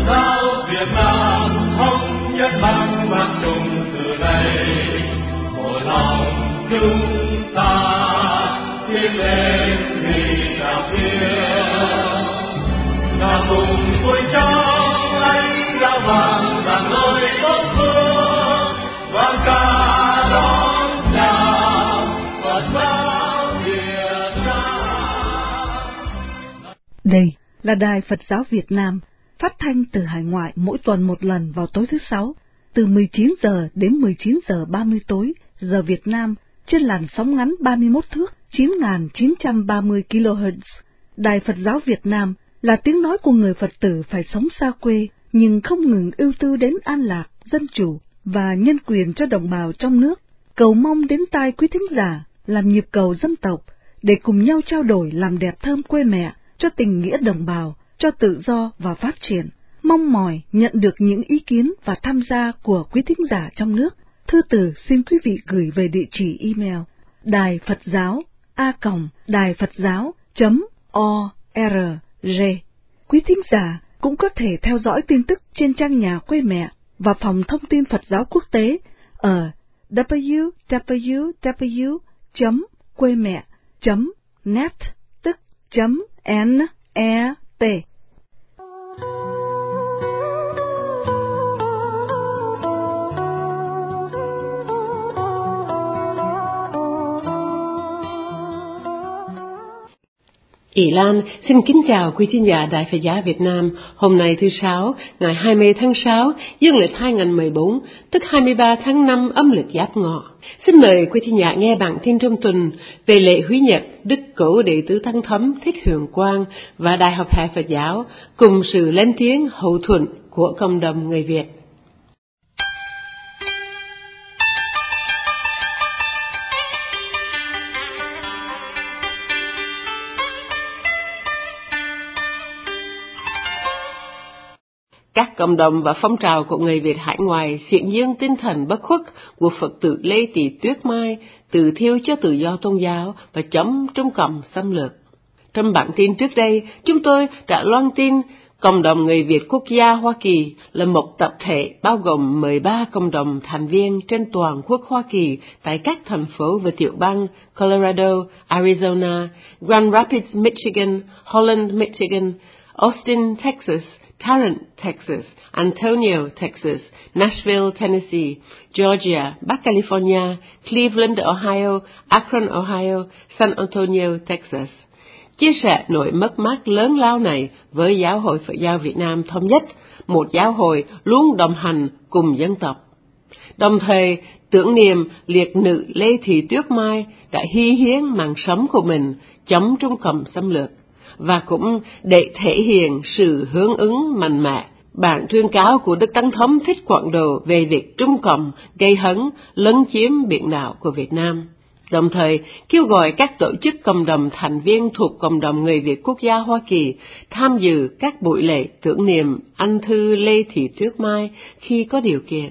giáo Việt Nam thống nhất mang mang chung từ đây, một lòng chúng ta tiến lên vì đạo thiên, là cùng vui trong ánh giáo vàng rạng ngời bốc phương, vang ca đón chào Phật giáo Việt Nam. Đây là Đài Phật giáo Việt Nam, phát thanh từ hải ngoại mỗi tuần một lần vào tối thứ Sáu, từ 19 giờ đến 19 giờ 30 tối, giờ Việt Nam, trên làn sóng ngắn 31 thước, 9.930 kHz. Đài Phật giáo Việt Nam là tiếng nói của người Phật tử phải sống xa quê, nhưng không ngừng ưu tư đến an lạc, dân chủ và nhân quyền cho đồng bào trong nước. Cầu mong đến tai quý thính giả làm nhịp cầu dân tộc, để cùng nhau trao đổi làm đẹp thơm quê mẹ, cho tình nghĩa đồng bào, cho tự do và phát triển. Mong mỏi nhận được những ý kiến và tham gia của quý thính giả trong nước. Thư từ xin quý vị gửi về địa chỉ email đài Phật giáo a.đài-phật-giáo.org. Quý thính giả cũng có thể theo dõi tin tức trên trang nhà quê mẹ và phòng thông tin Phật giáo quốc tế ở www.quemẹ.net, tức .net. Ý Lan xin kính chào quý thính giả Đài Phật giáo Việt Nam. Hôm nay thứ Sáu, ngày 20 tháng 6, dương lịch 2014, tức 23 tháng 5 âm lịch Giáp Ngọ. Xin mời quý thính giả nghe bản tin trong tuần về lễ húy nhập Đức Cố Đệ Tứ Tăng Thống Thích Huyền Quang và Đại học Hải Phật giáo, cùng sự lên tiếng hậu thuẫn của cộng đồng người Việt. Các cộng đồng và phong trào của người Việt hải ngoại xiển dương tinh thần bất khuất của Phật tử Lê Thị Tuyết Mai, từ thiêu cho tự do tôn giáo và chống Trung Cộng xâm lược. Trong bản tin trước đây, chúng tôi đã loan tin cộng đồng người Việt quốc gia Hoa Kỳ là một tập thể bao gồm 13 cộng đồng thành viên trên toàn quốc Hoa Kỳ tại các thành phố và tiểu bang Colorado, Arizona, Grand Rapids, Michigan, Holland, Michigan, Austin, Texas, Tarrant, Texas, Antonio, Texas, Nashville, Tennessee, Georgia, Bắc California, Cleveland, Ohio, Akron, Ohio, San Antonio, Texas. Chia sẻ nỗi mất mát lớn lao này với Giáo hội Phật giáo Việt Nam Thống nhất, một giáo hội luôn đồng hành cùng dân tộc. Đồng thời, tưởng niệm liệt nữ Lê Thị Tuyết Mai đã hy hiến mạng sống của mình chống Trung Cộng xâm lược, và cũng để thể hiện sự hướng ứng mạnh mẽ bản tuyên cáo của Đức Tăng Thống Thích Quảng Đồ về việc Trung Cộng gây hấn lấn chiếm biển đảo của Việt Nam. Đồng thời kêu gọi các tổ chức cộng đồng thành viên thuộc cộng đồng người Việt quốc gia Hoa Kỳ tham dự các buổi lễ tưởng niệm anh thư Lê Thị Tuyết Mai khi có điều kiện.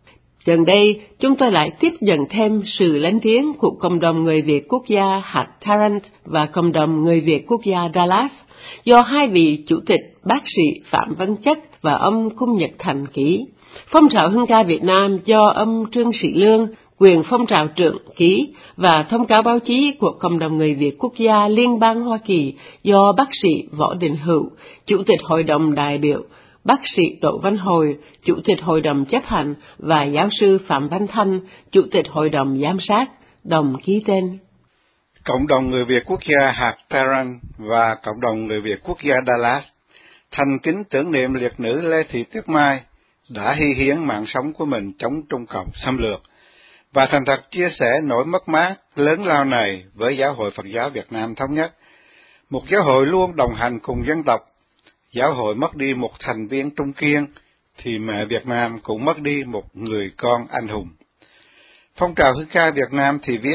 Gần đây, chúng tôi lại tiếp nhận thêm sự lên tiếng của cộng đồng người Việt quốc gia hạt Tarrant và cộng đồng người Việt quốc gia Dallas, do hai vị chủ tịch bác sĩ Phạm Văn Chất và ông Cung Nhật Thành ký. Phong trào Hương ca Việt Nam do ông Trương Sĩ Lương, quyền phong trào trưởng ký, và thông cáo báo chí của cộng đồng người Việt quốc gia Liên bang Hoa Kỳ do bác sĩ Võ Đình Hữu, chủ tịch hội đồng đại biểu, bác sĩ Đỗ Văn Hồi, chủ tịch hội đồng chấp hành, và giáo sư Phạm Văn Thanh, chủ tịch hội đồng giám sát, đồng ký tên. Cộng đồng người Việt quốc gia hạt Tarrant và cộng đồng người Việt quốc gia Dallas thành kính tưởng niệm liệt nữ Lê Thị Tuyết Mai đã hy hiến mạng sống của mình chống Trung Cộng xâm lược, và thành thật chia sẻ nỗi mất mát lớn lao này với Giáo hội Phật giáo Việt Nam Thống nhất, một giáo hội luôn đồng hành cùng dân tộc. Giáo hội mất đi một thành viên trung kiên, thì mẹ Việt Nam cũng mất đi một người con anh hùng. Phong trào Hương ca Việt Nam thì viết,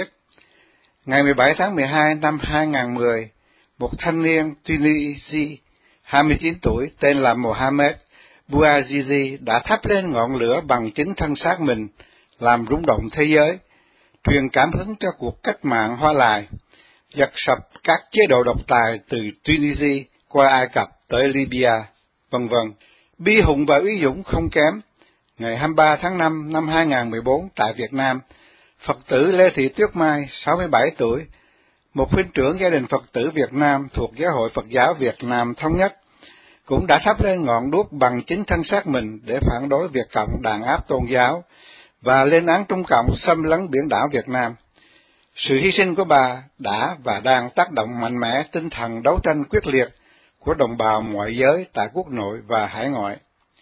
ngày 17 tháng 12 năm 2010, một thanh niên Tunisia, 29 tuổi, tên là Mohamed Bouazizi đã thắp lên ngọn lửa bằng chính thân xác mình, làm rung động thế giới, truyền cảm hứng cho cuộc cách mạng Hoa Lài, giật sập các chế độ độc tài từ Tunisia qua Ai Cập tới Libya, vân vân. bi hùng và uy dũng không kém. Ngày 23 tháng 5 năm 2014 tại Việt Nam, Phật tử Lê Thị Tuyết Mai, 67 tuổi, một huynh trưởng gia đình Phật tử Việt Nam thuộc Giáo hội Phật giáo Việt Nam Thống nhất, cũng đã thắp lên ngọn đuốc bằng chính thân xác mình để phản đối Việt Cộng đàn áp tôn giáo và lên án Trung Cộng xâm lấn biển đảo Việt Nam. Sự hy sinh của bà đã và đang tác động mạnh mẽ tinh thần đấu tranh quyết liệt của đồng bào mọi giới tại quốc nội và hải ngoại.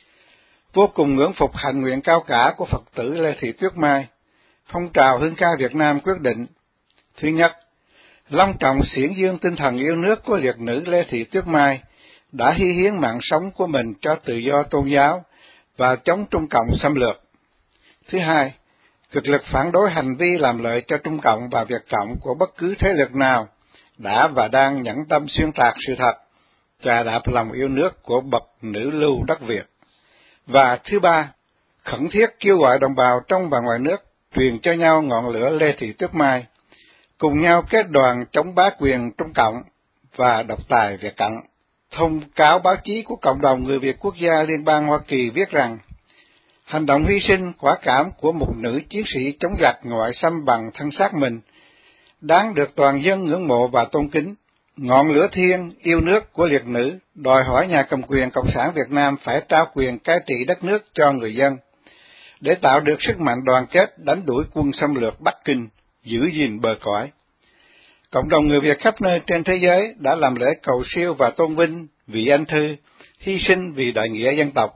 Vô cùng ngưỡng phục hạnh nguyện cao cả của Phật tử Lê Thị Tuyết Mai, phong trào hương ca Việt Nam quyết định: thứ nhất, long trọng xiển dương tinh thần yêu nước của liệt nữ Lê Thị Tuyết Mai đã hy hiến mạng sống của mình cho tự do tôn giáo và chống Trung Cộng xâm lược. Thứ hai, cực lực phản đối hành vi làm lợi cho Trung Cộng và Việt Cộng của bất cứ thế lực nào đã và đang nhẫn tâm xuyên tạc sự thật, chà đạp lòng yêu nước của bậc nữ lưu đất Việt. Và thứ ba, khẩn thiết kêu gọi đồng bào trong và ngoài nước truyền cho nhau ngọn lửa Lê Thị Tuyết Mai, cùng nhau kết đoàn chống bá quyền Trung Cộng và độc tài Việt Cộng. Thông cáo báo chí của Cộng đồng Người Việt Quốc gia Liên bang Hoa Kỳ viết rằng, hành động hy sinh quả cảm của một nữ chiến sĩ chống giặc ngoại xâm bằng thân xác mình, đáng được toàn dân ngưỡng mộ và tôn kính. Ngọn lửa thiêng yêu nước của liệt nữ đòi hỏi nhà cầm quyền Cộng sản Việt Nam phải trao quyền cai trị đất nước cho người dân, để tạo được sức mạnh đoàn kết đánh đuổi quân xâm lược Bắc Kinh, giữ gìn bờ cõi. Cộng đồng người Việt khắp nơi trên thế giới đã làm lễ cầu siêu và tôn vinh vị anh thư hy sinh vì đại nghĩa dân tộc.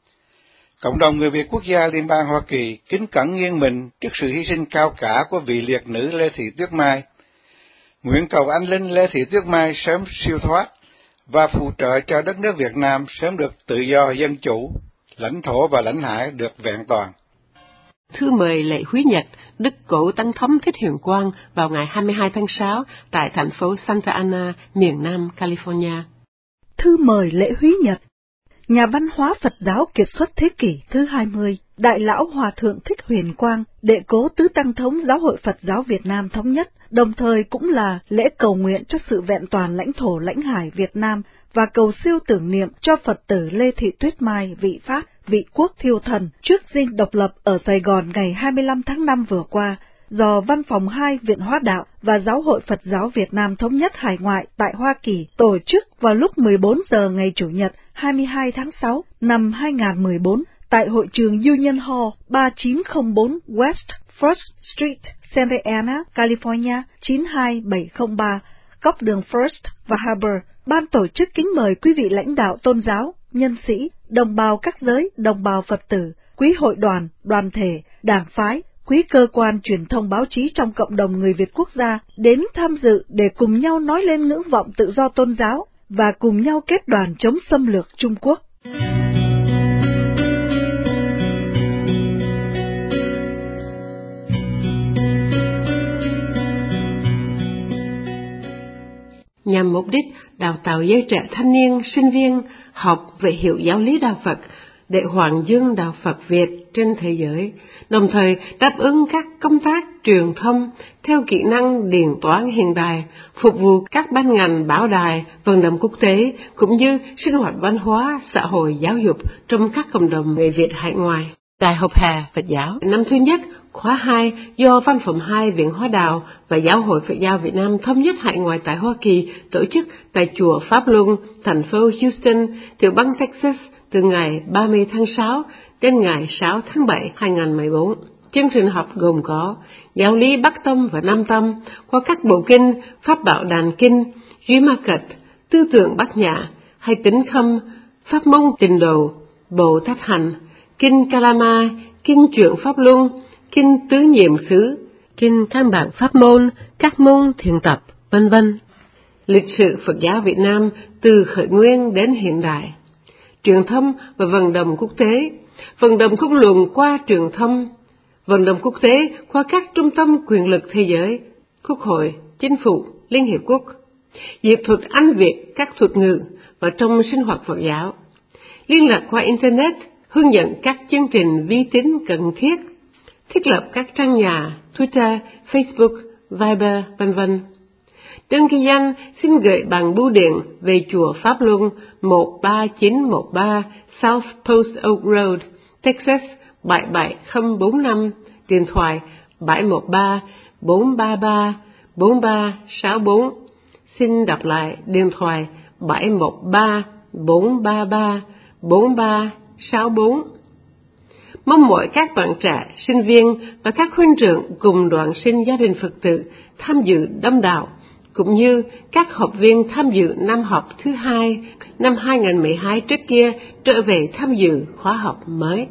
Cộng đồng người Việt Quốc gia Liên bang Hoa Kỳ kính cẩn nghiêng mình trước sự hy sinh cao cả của vị liệt nữ Lê Thị Tuyết Mai, nguyện cầu anh linh Lê Thị Tuyết Mai sớm siêu thoát và phù trợ cho đất nước Việt Nam sớm được tự do dân chủ, lãnh thổ và lãnh hải được vẹn toàn. Thư mời lễ húy nhật Đức Cổ Tăng Thống Thích Huyền Quang vào ngày 22 tháng 6 tại thành phố Santa Ana, miền Nam California. Thư mời lễ húy nhật nhà văn hóa Phật giáo kiệt xuất thế kỷ thứ 20, Đại lão Hòa thượng Thích Huyền Quang, Đệ cố Tứ Tăng Thống Giáo hội Phật giáo Việt Nam Thống nhất, đồng thời cũng là lễ cầu nguyện cho sự vẹn toàn lãnh thổ lãnh hải Việt Nam và cầu siêu tưởng niệm cho Phật tử Lê Thị Tuyết Mai vị Pháp, vị quốc thiêu thần trước dinh độc lập ở Sài Gòn ngày 25 tháng 5 vừa qua, do Văn phòng 2 Viện Hóa Đạo và Giáo hội Phật giáo Việt Nam Thống nhất Hải ngoại tại Hoa Kỳ tổ chức vào lúc 14 giờ ngày Chủ nhật 22 tháng 6 năm 2014 tại hội trường Union Hall 3904 West First Street, Santa Ana, California 92703, góc đường First và Harbor. Ban tổ chức kính mời quý vị lãnh đạo tôn giáo, nhân sĩ, đồng bào các giới, đồng bào Phật tử, quý hội đoàn, đoàn thể, đảng phái, quý cơ quan truyền thông báo chí trong cộng đồng người Việt quốc gia đến tham dự để cùng nhau nói lên ngưỡng vọng tự do tôn giáo và cùng nhau kết đoàn chống xâm lược Trung Quốc. Nhằm mục đích đào tạo giới trẻ thanh niên, sinh viên học về hiểu giáo lý đạo Phật để hoàng dương đạo Phật Việt trên thế giới, đồng thời đáp ứng các công tác truyền thông theo kỹ năng điện toán hiện đại, phục vụ các ban ngành báo đài, vận động quốc tế, cũng như sinh hoạt văn hóa, xã hội, giáo dục trong các cộng đồng người Việt hải ngoại. Tại Học Hà Phật giáo năm thứ nhất, khóa 2 do Văn phòng 2 Viện Hóa Đạo và Giáo hội Phật giáo Việt Nam Thống nhất Hải ngoại tại Hoa Kỳ tổ chức tại Chùa Pháp Luân, thành phố Houston, tiểu bang Texas từ ngày 30 tháng 6 đến ngày 6 tháng 7 2014. Chương trình học gồm có giáo lý Bắc Tông và Nam Tông qua các bộ kinh Pháp Bảo Đàn Kinh, Duy Ma Cật, Tư tưởng Bát Nhã, hay Tính Khâm, Pháp Môn Tịnh Độ, Bồ Tát Hành, Kinh Kalama, Kinh Truyện Pháp Luân, Kinh Tứ Nhiệm Xứ, Kinh Căn Bản Pháp Môn, các môn thiền tập, v.v. Lịch sử Phật giáo Việt Nam từ khởi nguyên đến hiện đại. Truyền thông và vận động quốc tế, vận động công luận qua truyền thông, vận động quốc tế qua các trung tâm quyền lực thế giới, Quốc hội, Chính phủ, Liên Hiệp Quốc, dịch thuật Anh Việt các thuật ngữ và trong sinh hoạt Phật giáo, liên lạc qua Internet, hướng dẫn các chương trình vi tín cần thiết, thiết lập các trang nhà, Twitter, Facebook, Viber, v.v. Đơn ghi danh xin gửi bằng bưu điện về chùa Pháp Luân 13913 South Post Oak Road, Texas 77045, điện thoại 713-433-4364. Xin đọc lại điện thoại 713-433-4364. Mong mỏi các bạn trẻ, sinh viên và các huynh trưởng cùng đoàn sinh gia đình Phật tử tham dự đông đảo, cũng như các học viên tham dự năm học thứ 2 năm 2012 trước kia trở về tham dự khóa học mới.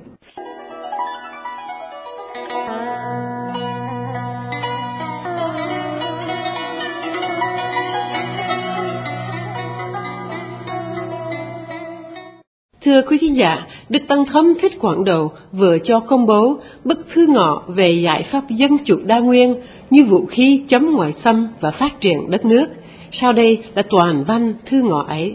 Thưa quý khán giả, Đức Tăng Thống Thích Quảng Độ vừa cho công bố bức thư ngỏ về giải pháp dân chủ đa nguyên như vũ khí chống ngoại xâm và phát triển đất nước. Sau đây là toàn văn thư ngỏ ấy.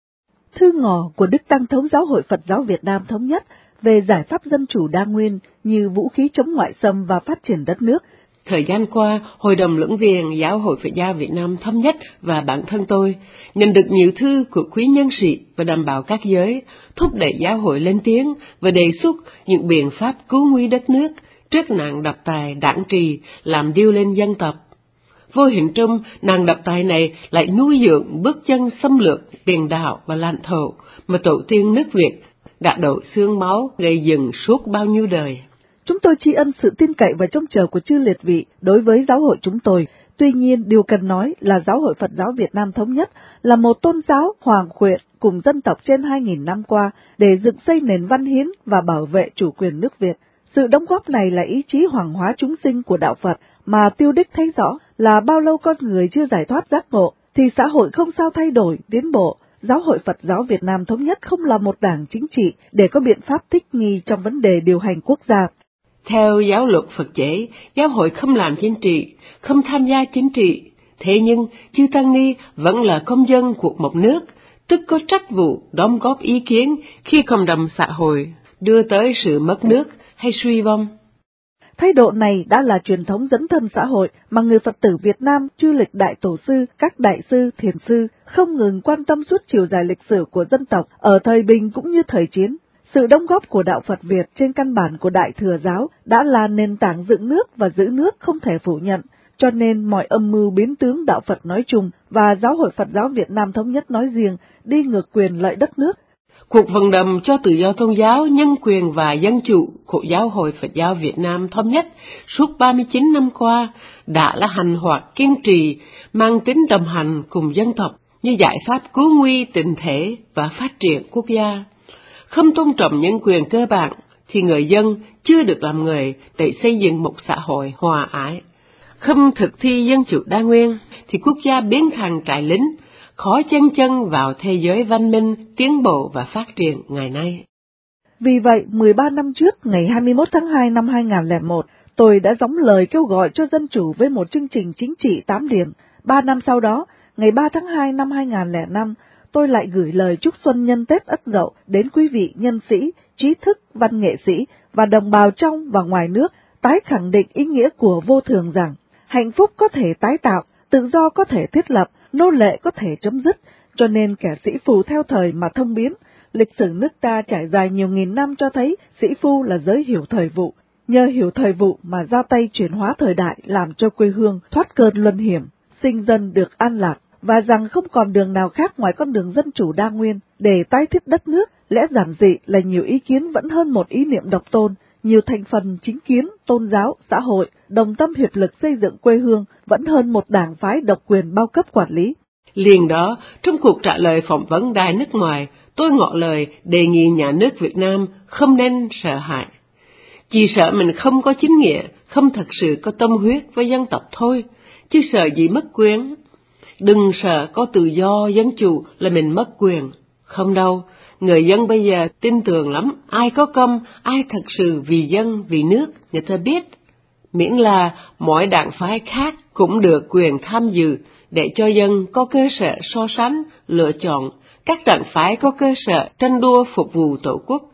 Thư ngỏ của Đức Tăng Thống Giáo hội Phật giáo Việt Nam Thống nhất về giải pháp dân chủ đa nguyên như vũ khí chống ngoại xâm và phát triển đất nước. Thời gian qua, Hội đồng Luận viện Giáo hội Phật giáo Việt Nam Thống nhất và bản thân tôi nhận được nhiều thư của quý nhân sĩ và đồng bào các giới, thúc đẩy giáo hội lên tiếng và đề xuất những biện pháp cứu nguy đất nước trước nạn độc tài đảng trì làm điêu lên dân tộc. Vô hình trung, nạn độc tài này lại nuôi dưỡng bước chân xâm lược tiền đạo và lãnh thổ mà tổ tiên nước Việt đã đổ xương máu gây dựng suốt bao nhiêu đời. Chúng tôi tri ân sự tin cậy và trông chờ của chư liệt vị đối với giáo hội chúng tôi. Tuy nhiên, điều cần nói là Giáo hội Phật giáo Việt Nam Thống nhất là một tôn giáo hoàng khuyện cùng dân tộc trên 2.000 năm qua để dựng xây nền văn hiến và bảo vệ chủ quyền nước Việt. Sự đóng góp này là ý chí hoàng hóa chúng sinh của đạo Phật mà tiêu đích thấy rõ là bao lâu con người chưa giải thoát giác ngộ thì xã hội không sao thay đổi, tiến bộ. Giáo hội Phật giáo Việt Nam Thống nhất không là một đảng chính trị để có biện pháp thích nghi trong vấn đề điều hành quốc gia. Theo giáo luật Phật chế, giáo hội không làm chính trị, không tham gia chính trị. Thế nhưng, chư Tăng Ni vẫn là công dân của một nước, tức có trách vụ đóng góp ý kiến khi cộng đồng xã hội đưa tới sự mất nước hay suy vong. Thái độ này đã là truyền thống dấn thân xã hội mà người Phật tử Việt Nam, chư lịch đại tổ sư, các đại sư, thiền sư không ngừng quan tâm suốt chiều dài lịch sử của dân tộc ở thời bình cũng như thời chiến. Sự đóng góp của đạo Phật Việt trên căn bản của Đại Thừa Giáo đã là nền tảng dựng nước và giữ nước không thể phủ nhận, cho nên mọi âm mưu biến tướng đạo Phật nói chung và Giáo hội Phật giáo Việt Nam Thống nhất nói riêng đi ngược quyền lợi đất nước. Cuộc vận động cho tự do tôn giáo, nhân quyền và dân chủ của Giáo hội Phật giáo Việt Nam Thống nhất suốt 39 năm qua đã là hành hoạt kiên trì, mang tính đồng hành cùng dân tộc như giải pháp cứu nguy tình thể và phát triển quốc gia. Không tôn trọng nhân quyền cơ bản thì người dân chưa được làm người để xây dựng một xã hội hòa ái. Không thực thi dân chủ đa nguyên thì quốc gia biến thành trại lính, khó chân vào thế giới văn minh, tiến bộ và phát triển ngày nay. Vì vậy, 13 năm trước, ngày 21 tháng 2 năm 2001, tôi đã gióng lời kêu gọi cho dân chủ với một chương trình chính trị 8 điểm. 3 năm sau đó, ngày 3 tháng 2 năm 2005, tôi lại gửi lời chúc xuân nhân Tết Ất Dậu đến quý vị nhân sĩ, trí thức, văn nghệ sĩ và đồng bào trong và ngoài nước, tái khẳng định ý nghĩa của vô thường rằng hạnh phúc có thể tái tạo, tự do có thể thiết lập, nô lệ có thể chấm dứt, cho nên kẻ sĩ phu theo thời mà thông biến. Lịch sử nước ta trải dài nhiều nghìn năm cho thấy sĩ phu là giới hiểu thời vụ, nhờ hiểu thời vụ mà ra tay chuyển hóa thời đại làm cho quê hương thoát cơn luân hiểm, sinh dân được an lạc, và rằng không còn đường nào khác ngoài con đường dân chủ đa nguyên để tái thiết đất nước. Lẽ giản dị là nhiều ý kiến vẫn hơn một ý niệm độc tôn, nhiều thành phần chính kiến, tôn giáo, xã hội đồng tâm hiệp lực xây dựng quê hương vẫn hơn một đảng phái độc quyền bao cấp quản lý. Liền đó, trong cuộc trả lời phỏng vấn đài nước ngoài, tôi ngỏ lời đề nghị nhà nước Việt Nam không nên sợ hãi. Chỉ sợ mình không có chính nghĩa, không thật sự có tâm huyết với dân tộc thôi, chứ sợ gì mất quyền. Đừng sợ có tự do, dân chủ là mình mất quyền. Không đâu, người dân bây giờ tin tưởng lắm, ai có công, ai thật sự vì dân, vì nước, người ta biết. Miễn là mỗi đảng phái khác cũng được quyền tham dự để cho dân có cơ sở so sánh, lựa chọn, các đảng phái có cơ sở tranh đua phục vụ tổ quốc.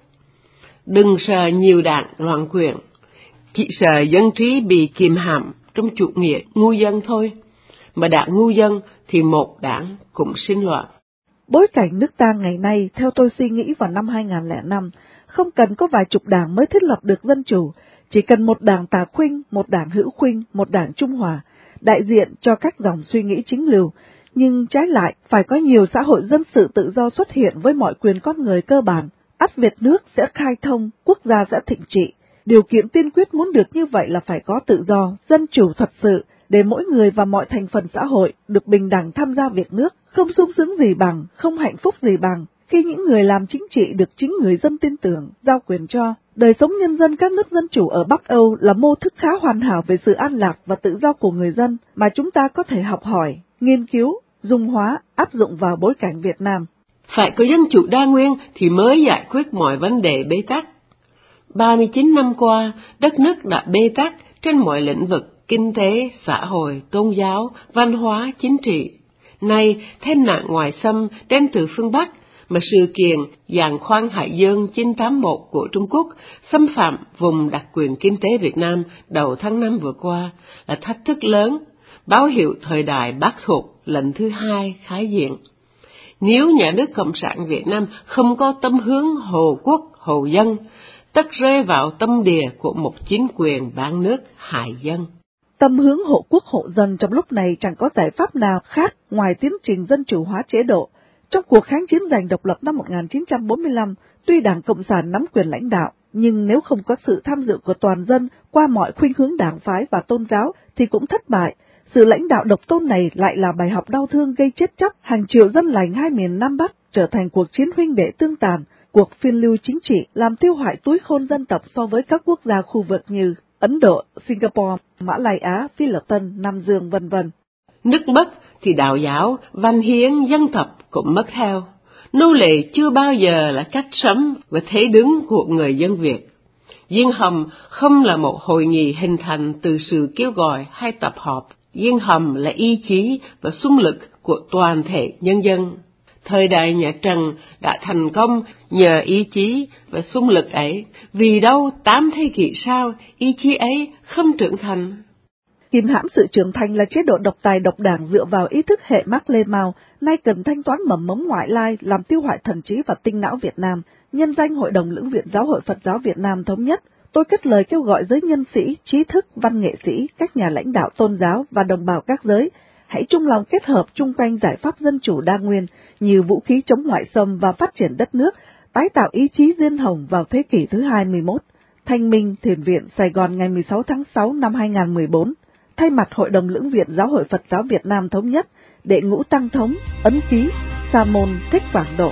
Đừng sợ nhiều đảng loạn quyền, chỉ sợ dân trí bị kìm hãm trong chủ nghĩa ngu dân thôi. mà đảng ngu dân thì một đảng cũng sinh loạn. Bối cảnh nước ta ngày nay, theo tôi suy nghĩ vào năm 2005, không cần có vài chục đảng mới thiết lập được dân chủ, chỉ cần một đảng tà khuynh, một đảng hữu khuynh, một đảng trung hòa, đại diện cho các dòng suy nghĩ chính lưu. Nhưng trái lại, phải có nhiều xã hội dân sự tự do xuất hiện với mọi quyền con người cơ bản, ắt Việt nước sẽ khai thông, quốc gia sẽ thịnh trị. Điều kiện tiên quyết muốn được như vậy là phải có tự do, dân chủ thật sự, để mỗi người và mọi thành phần xã hội được bình đẳng tham gia việc nước, không sung sướng gì bằng, không hạnh phúc gì bằng, khi những người làm chính trị được chính người dân tin tưởng, giao quyền cho. Đời sống nhân dân các nước dân chủ ở Bắc Âu là mô thức khá hoàn hảo về sự an lạc và tự do của người dân mà chúng ta có thể học hỏi, nghiên cứu, dung hóa, áp dụng vào bối cảnh Việt Nam. Phải có dân chủ đa nguyên thì mới giải quyết mọi vấn đề bế tắc. 39 năm qua, đất nước đã bế tắc trên mọi lĩnh vực kinh tế, xã hội, tôn giáo, văn hóa, chính trị. Nay, thêm nạn ngoại xâm đến từ phương Bắc, mà sự kiện giàn khoan Hải Dương 981 của Trung Quốc xâm phạm vùng đặc quyền kinh tế Việt Nam đầu tháng 5 vừa qua là thách thức lớn, báo hiệu thời đại Bác thuộc lần thứ hai khái diện. Nếu nhà nước Cộng sản Việt Nam không có tâm hướng hộ quốc, hộ dân, tất rơi vào tâm địa của một chính quyền bán nước hại dân. Tâm hướng hộ quốc hộ dân trong lúc này chẳng có giải pháp nào khác ngoài tiến trình dân chủ hóa chế độ. Trong cuộc kháng chiến giành độc lập năm 1945, tuy Đảng Cộng sản nắm quyền lãnh đạo, nhưng nếu không có sự tham dự của toàn dân qua mọi khuynh hướng đảng phái và tôn giáo thì cũng thất bại. Sự lãnh đạo độc tôn này lại là bài học đau thương gây chết chóc hàng triệu dân lành hai miền Nam Bắc, trở thành cuộc chiến huynh đệ tương tàn, cuộc phiên lưu chính trị làm tiêu hoại túi khôn dân tộc so với các quốc gia khu vực như Ấn Độ, Singapore, Mã Lai Á, Phi Lập Tân, Nam Dương, vân vân. Nước mất thì đạo giáo, văn hiến, dân tộc cũng mất theo. Nô lệ chưa bao giờ là cách sống và thế đứng của người dân Việt. Diên Hồng không là một hội nghị hình thành từ sự kêu gọi hay tập họp. Diên Hồng là ý chí và xung lực của toàn thể nhân dân. Thời đại nhà Trần đã thành công nhờ ý chí và xung lực ấy, vì đâu 8 thế kỷ sau ý chí ấy không trưởng thành. Kìm hãm sự trưởng thành là chế độ độc tài độc đảng dựa vào ý thức hệ Mác Lê Mao, nay cần thanh toán mầm mống ngoại lai làm tiêu hoại thần trí và tinh não Việt Nam. Nhân danh Hội đồng Lưỡng Viện Giáo hội Phật giáo Việt Nam Thống nhất, tôi kết lời kêu gọi giới nhân sĩ, trí thức, văn nghệ sĩ, các nhà lãnh đạo tôn giáo và đồng bào các giới, hãy chung lòng kết hợp chung quanh giải pháp dân chủ đa nguyên như vũ khí chống ngoại xâm và phát triển đất nước, tái tạo ý chí Diên Hồng vào thế kỷ thứ 21. Thanh Minh, Thiền viện, Sài Gòn ngày 16 tháng 6 năm 2014. Thay mặt Hội đồng Lưỡng Viện Giáo hội Phật giáo Việt Nam Thống nhất, Đệ Ngũ Tăng Thống, ấn ký, Sa Môn Thích Quảng Độ.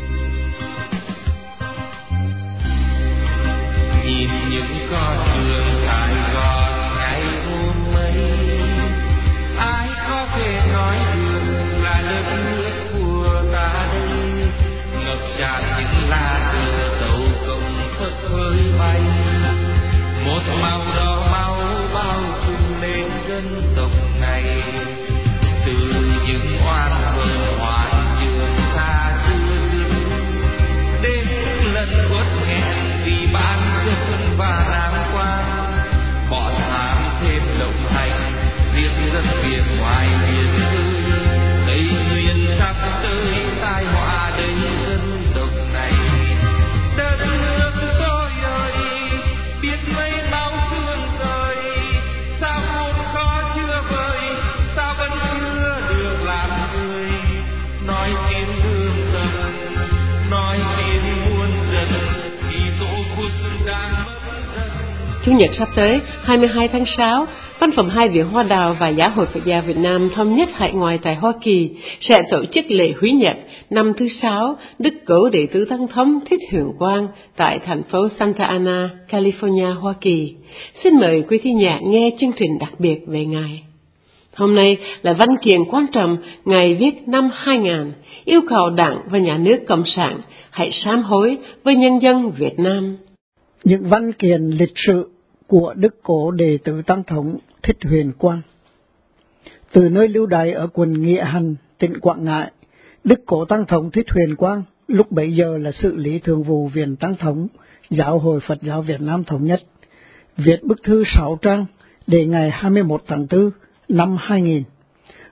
Nhìn những con đường Sài Gòn ngày hôm ấy, ai có thể nói được là đất nước của ta đây, ngập tràn những lá cờ tàu cộng phất phới bay, một màu đỏ máu bao trùm lên dân tộc này, từ những oan hồn hoài trường xa chưa dứt, đến lần uất nghẹn vì ban dân và nam quan, bỏ thảm thêm lộng hành, riêng dân Việt ngoài biên cương, tây nguyên sắp tới tai họa đầy dân tộc này. Đất nước tôi ơi, biết mấy máu xương rơi, sao khôn khó chưa vơi, sao vẫn chưa được làm người, nói tiếng thương tâm, nói tiếng muôn dân, thì tổ quốc đang mất dần. Chủ nhật sắp tới, 22 tháng 6, Văn phòng Hai Viện Hoa Đào và Giáo hội Phật giáo Việt Nam Thống nhất Hải Ngoại tại Hoa Kỳ sẽ tổ chức lễ húy nhật năm thứ 6 Đức Cố Đệ Tứ Tăng Thống Thích Huyền Quang tại thành phố Santa Ana, California, Hoa Kỳ. Xin mời quý thính giả nghe chương trình đặc biệt về Ngài. Hôm nay là văn kiện quan trọng Ngài viết năm 2000, yêu cầu Đảng và Nhà nước Cộng sản hãy sám hối với nhân dân Việt Nam. Những văn kiện lịch sử của Đức Cố Đệ Tứ Tăng Thống Thích Huyền Quang. Từ nơi lưu đày ở quận Nghĩa Hành, tỉnh Quảng Ngãi, Đức Cố Tăng Thống Thích Huyền Quang lúc bấy giờ là xử lý thường vụ Viện Tăng Thống Giáo hội Phật giáo Việt Nam Thống nhất, viết bức thư 6 trang để ngày 21 tháng 4 năm 2000,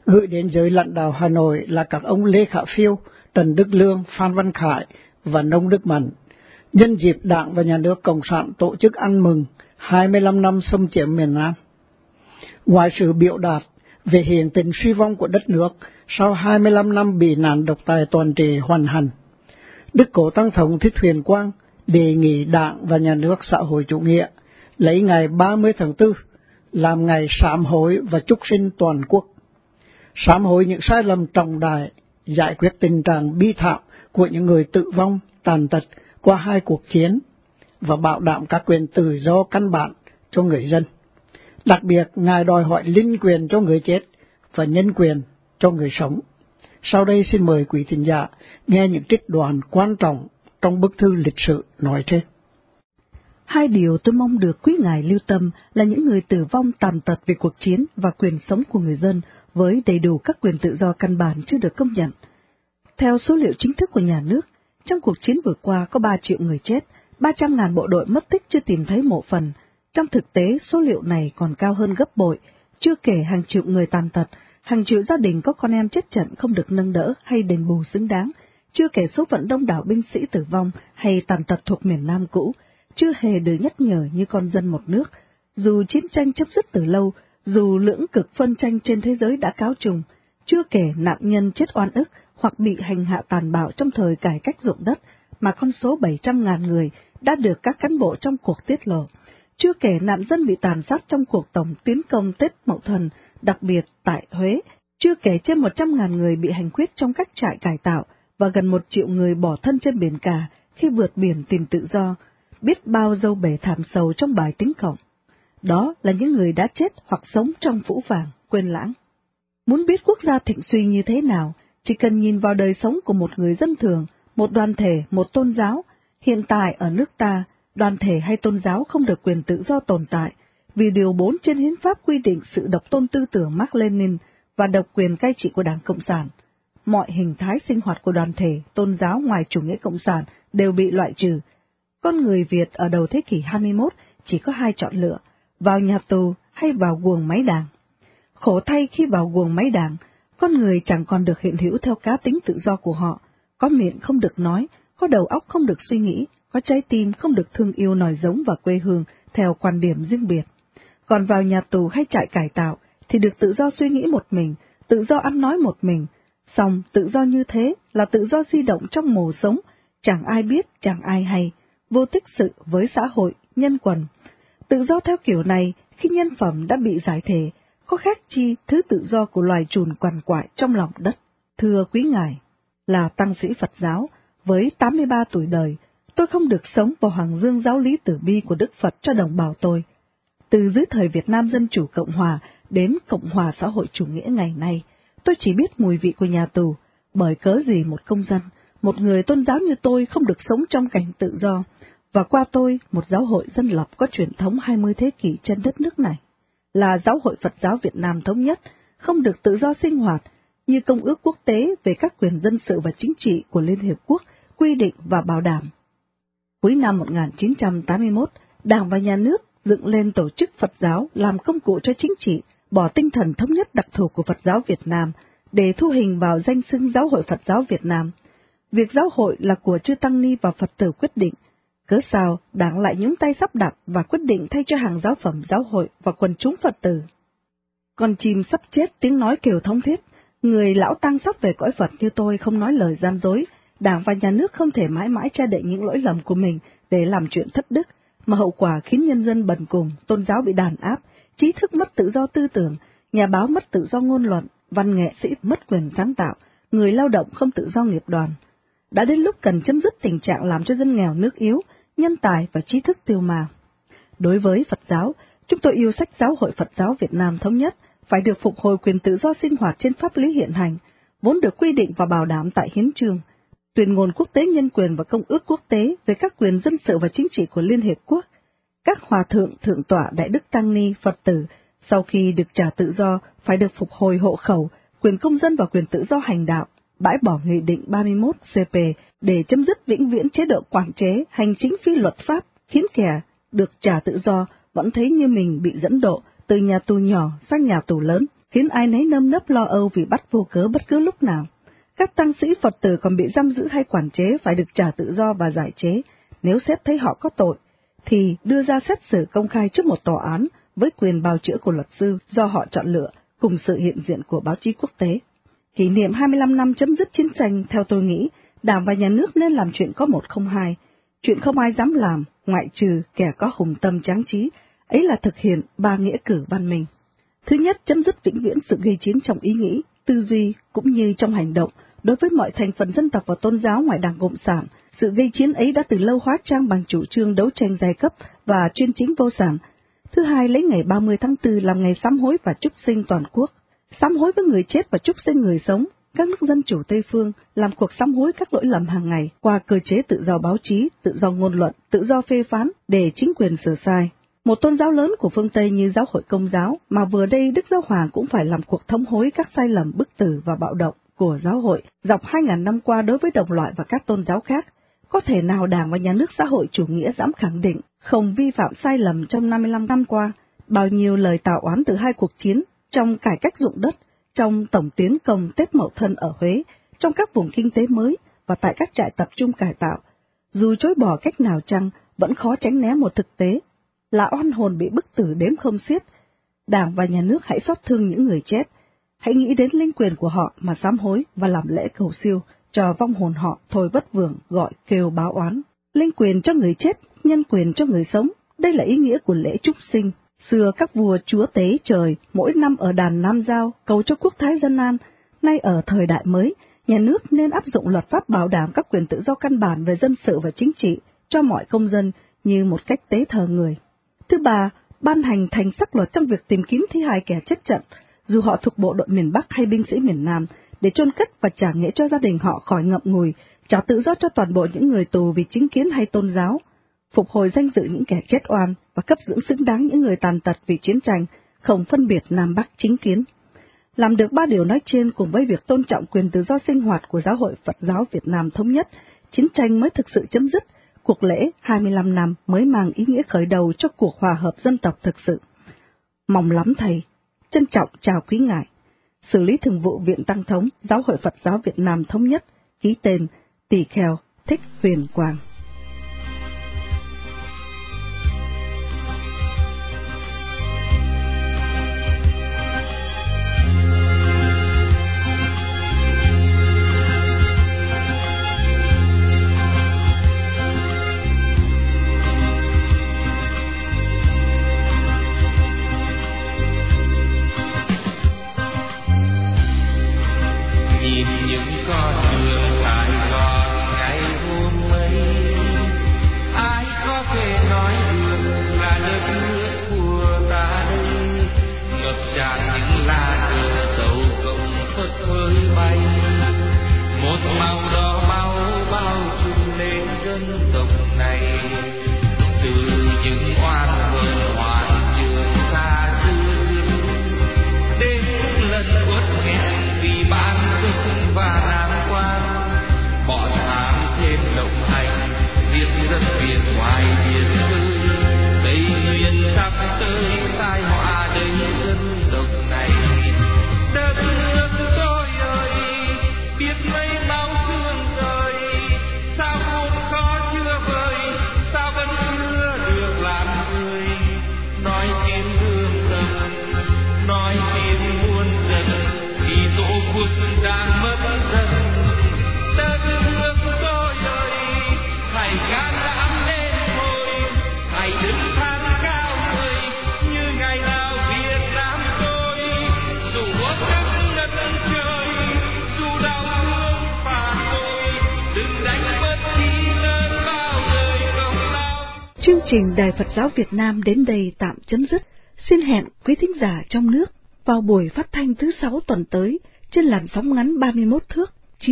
gửi đến giới lãnh đạo Hà Nội là các ông Lê Khả Phiêu, Trần Đức Lương, Phan Văn Khải và Nông Đức Mạnh, nhân dịp Đảng và Nhà nước Cộng sản tổ chức ăn mừng 25 năm xâm chiếm miền Nam. Ngoài sự biểu đạt về hiện tình suy vong của đất nước sau 25 năm bị nạn độc tài toàn trị hoành hành, Đức Cố Tăng Thống Thích Huyền Quang đề nghị Đảng và Nhà nước xã hội chủ nghĩa lấy ngày 30 tháng 4 làm ngày sám hối và chúc sinh toàn quốc, sám hối những sai lầm trọng đại, giải quyết tình trạng bi thảm của những người tử vong, tàn tật qua hai cuộc chiến và bảo đảm các quyền tự do căn bản cho người dân. Đặc biệt, Ngài đòi hỏi linh quyền cho người chết và nhân quyền cho người sống. Sau đây xin mời quý thính giả nghe những trích đoạn quan trọng trong bức thư lịch sử nói trên. Hai điều tôi mong được quý ngài lưu tâm là những người tử vong tàn tật vì cuộc chiến và quyền sống của người dân với đầy đủ các quyền tự do căn bản chưa được công nhận. Theo số liệu chính thức của nhà nước, trong cuộc chiến vừa qua có 3 triệu người chết, 300.000 bộ đội mất tích chưa tìm thấy mộ phần. Trong thực tế, số liệu này còn cao hơn gấp bội, chưa kể hàng triệu người tàn tật, hàng triệu gia đình có con em chết trận không được nâng đỡ hay đền bù xứng đáng, chưa kể số phận đông đảo binh sĩ tử vong hay tàn tật thuộc miền Nam cũ, chưa hề được nhắc nhở như con dân một nước. Dù chiến tranh chấm dứt từ lâu, dù lưỡng cực phân tranh trên thế giới đã cáo trùng, chưa kể nạn nhân chết oan ức hoặc bị hành hạ tàn bạo trong thời cải cách ruộng đất, mà con số 700.000 người đã được các cán bộ trong cuộc tiết lộ. Chưa kể nạn dân bị tàn sát trong cuộc tổng tiến công Tết Mậu Thân, đặc biệt tại Huế. Chưa kể trên 100.000 người bị hành quyết trong các trại cải tạo và gần 1 triệu người bỏ thân trên biển cả khi vượt biển tìm tự do. Biết bao dâu bể thảm sầu trong bài tính cộng. Đó là những người đã chết hoặc sống trong phũ phàng, quên lãng. Muốn biết quốc gia thịnh suy như thế nào, chỉ cần nhìn vào đời sống của một người dân thường, một đoàn thể, một tôn giáo. Hiện tại ở nước ta, đoàn thể hay tôn giáo không được quyền tự do tồn tại, vì Điều 4 trên Hiến pháp quy định sự độc tôn tư tưởng Mác Lênin và độc quyền cai trị của Đảng Cộng sản. Mọi hình thái sinh hoạt của đoàn thể, tôn giáo ngoài chủ nghĩa cộng sản đều bị loại trừ. Con người Việt ở đầu thế kỷ 21 chỉ có 2 chọn lựa, vào nhà tù hay vào guồng máy đảng. Khổ thay khi vào guồng máy đảng, con người chẳng còn được hiện hữu theo cá tính tự do của họ, có miệng không được nói, có đầu óc không được suy nghĩ, có trái tim không được thương yêu nòi giống và quê hương theo quan điểm riêng biệt. Còn vào nhà tù hay trại cải tạo thì được tự do suy nghĩ một mình, tự do ăn nói một mình. Song tự do như thế là tự do di động trong mồ sống, chẳng ai biết, chẳng ai hay, vô tích sự với xã hội, nhân quần. Tự do theo kiểu này, khi nhân phẩm đã bị giải thể, có khác chi thứ tự do của loài trùn quằn quại trong lòng đất. Thưa quý ngài, là tăng sĩ Phật giáo, với 83 tuổi đời, tôi không được sống vào hoàng dương giáo lý tử bi của Đức Phật cho đồng bào tôi. Từ dưới thời Việt Nam Dân Chủ Cộng Hòa đến Cộng Hòa Xã hội Chủ nghĩa ngày nay, tôi chỉ biết mùi vị của nhà tù, bởi cớ gì một công dân, một người tôn giáo như tôi không được sống trong cảnh tự do, và qua tôi một giáo hội dân lập có truyền thống 20 thế kỷ trên đất nước này, là Giáo hội Phật giáo Việt Nam Thống nhất, không được tự do sinh hoạt, như Công ước Quốc tế về các quyền dân sự và chính trị của Liên Hiệp Quốc quy định và bảo đảm. Cuối năm 1981, Đảng và Nhà nước dựng lên tổ chức Phật giáo làm công cụ cho chính trị, bỏ tinh thần thống nhất đặc thù của Phật giáo Việt Nam để thu hình vào danh xưng Giáo hội Phật giáo Việt Nam. Việc giáo hội là của chư Tăng Ni và Phật tử quyết định. Cớ sao Đảng lại nhúng tay sắp đặt và quyết định thay cho hàng giáo phẩm giáo hội và quần chúng Phật tử? Con chim sắp chết tiếng nói kêu thống thiết, người lão tăng sắp về cõi Phật như tôi không nói lời gian dối. Đảng và Nhà nước không thể mãi mãi che đậy những lỗi lầm của mình để làm chuyện thất đức, mà hậu quả khiến nhân dân bần cùng, tôn giáo bị đàn áp, trí thức mất tự do tư tưởng, nhà báo mất tự do ngôn luận, văn nghệ sĩ mất quyền sáng tạo, người lao động không tự do nghiệp đoàn. Đã đến lúc cần chấm dứt tình trạng làm cho dân nghèo nước yếu, nhân tài và trí thức tiêu màu. Đối với Phật giáo, chúng tôi yêu sách Giáo hội Phật giáo Việt Nam Thống nhất phải được phục hồi quyền tự do sinh hoạt trên pháp lý hiện hành, vốn được quy định và bảo đảm tại Hiến chương, Tuyên ngôn quốc tế nhân quyền và Công ước quốc tế về các quyền dân sự và chính trị của Liên Hiệp Quốc. Các hòa thượng, thượng tọa, đại đức tăng ni, Phật tử, sau khi được trả tự do, phải được phục hồi hộ khẩu, quyền công dân và quyền tự do hành đạo, bãi bỏ Nghị định 31 CP để chấm dứt vĩnh viễn chế độ quản chế, hành chính phi luật pháp, khiến kẻ được trả tự do vẫn thấy như mình bị dẫn độ từ nhà tù nhỏ sang nhà tù lớn, khiến ai nấy nơm nớp lo âu vì bắt vô cớ bất cứ lúc nào. Các tăng sĩ Phật tử còn bị giam giữ hay quản chế phải được trả tự do và giải chế. Nếu xét thấy họ có tội, thì đưa ra xét xử công khai trước một tòa án với quyền bào chữa của luật sư do họ chọn lựa, cùng sự hiện diện của báo chí quốc tế. Kỷ niệm 25 năm chấm dứt chiến tranh, theo tôi nghĩ, Đảng và Nhà nước nên làm chuyện có một không hai. Chuyện không ai dám làm, ngoại trừ kẻ có hùng tâm tráng trí, ấy là thực hiện 3 nghĩa cử văn minh. Thứ nhất, chấm dứt vĩnh viễn sự gây chiến trong ý nghĩ, tư duy cũng như trong hành động đối với mọi thành phần dân tộc và tôn giáo ngoài Đảng Cộng sản. Sự gây chiến ấy đã từ lâu hóa trang bằng chủ trương đấu tranh giai cấp và chuyên chính vô sản. Thứ hai, lấy ngày 30 tháng 4 làm ngày sám hối và chúc sinh toàn quốc. Sám hối với người chết và chúc sinh người sống. Các nước dân chủ Tây phương làm cuộc sám hối các lỗi lầm hàng ngày qua cơ chế tự do báo chí, tự do ngôn luận, tự do phê phán để chính quyền sửa sai. Một tôn giáo lớn của phương Tây như giáo hội Công giáo, mà vừa đây Đức Giáo Hoàng cũng phải làm cuộc thống hối các sai lầm, bức tử và bạo động của giáo hội dọc 2.000 năm qua đối với đồng loại và các tôn giáo khác. Có thể nào Đảng và Nhà nước xã hội chủ nghĩa dám khẳng định không vi phạm sai lầm trong 55 năm qua? Bao nhiêu lời tào oán từ 2 cuộc chiến, trong cải cách ruộng đất, trong tổng tiến công Tết Mậu Thân ở Huế, trong các vùng kinh tế mới và tại các trại tập trung cải tạo. Dù chối bỏ cách nào chăng, vẫn khó tránh né một thực tế, là oan hồn bị bức tử đếm không xiết. Đảng và Nhà nước hãy xót thương những người chết, hãy nghĩ đến linh quyền của họ mà sám hối và làm lễ cầu siêu cho vong hồn họ thôi vất vưởng gọi kêu báo oán. Linh quyền cho người chết, nhân quyền cho người sống, đây là ý nghĩa của lễ chúc sinh. Xưa các vua chúa tế trời mỗi năm ở đàn Nam Giao cầu cho quốc thái dân an. Nay ở thời đại mới, Nhà nước nên áp dụng luật pháp bảo đảm các quyền tự do căn bản về dân sự và chính trị cho mọi công dân như một cách tế thờ người. Thứ ba, ban hành thành sắc luật trong việc tìm kiếm thi hài kẻ chết trận, dù họ thuộc bộ đội miền Bắc hay binh sĩ miền Nam, để chôn cất và trả nghĩa cho gia đình họ khỏi ngậm ngùi, trả tự do cho toàn bộ những người tù vì chính kiến hay tôn giáo, phục hồi danh dự những kẻ chết oan và cấp dưỡng xứng đáng những người tàn tật vì chiến tranh, không phân biệt Nam Bắc chính kiến. Làm được 3 điều nói trên cùng với việc tôn trọng quyền tự do sinh hoạt của Giáo hội Phật giáo Việt Nam thống nhất, chiến tranh mới thực sự chấm dứt, cuộc lễ 25 năm mới mang ý nghĩa khởi đầu cho cuộc hòa hợp dân tộc thực sự. Mong lắm thầy, trân trọng chào quý ngài. Xử lý thường vụ Viện Tăng Thống Giáo hội Phật giáo Việt Nam thống nhất, ký tên Tỳ Kheo Thích Huyền Quang. Chương trình Đài Phật giáo Việt Nam đến đây tạm chấm dứt. Xin hẹn quý thính giả trong nước vào buổi phát thanh thứ 6 tuần tới trên làn sóng ngắn 31 thước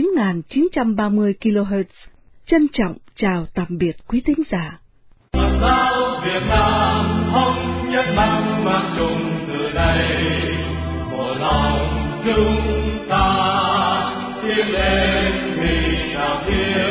9.930 kHz. Trân trọng chào tạm biệt quý thính giả. Phật giáo Việt Nam thống nhất mang chung từ đây, một lòng chúng ta tiến lên vì trào thiên.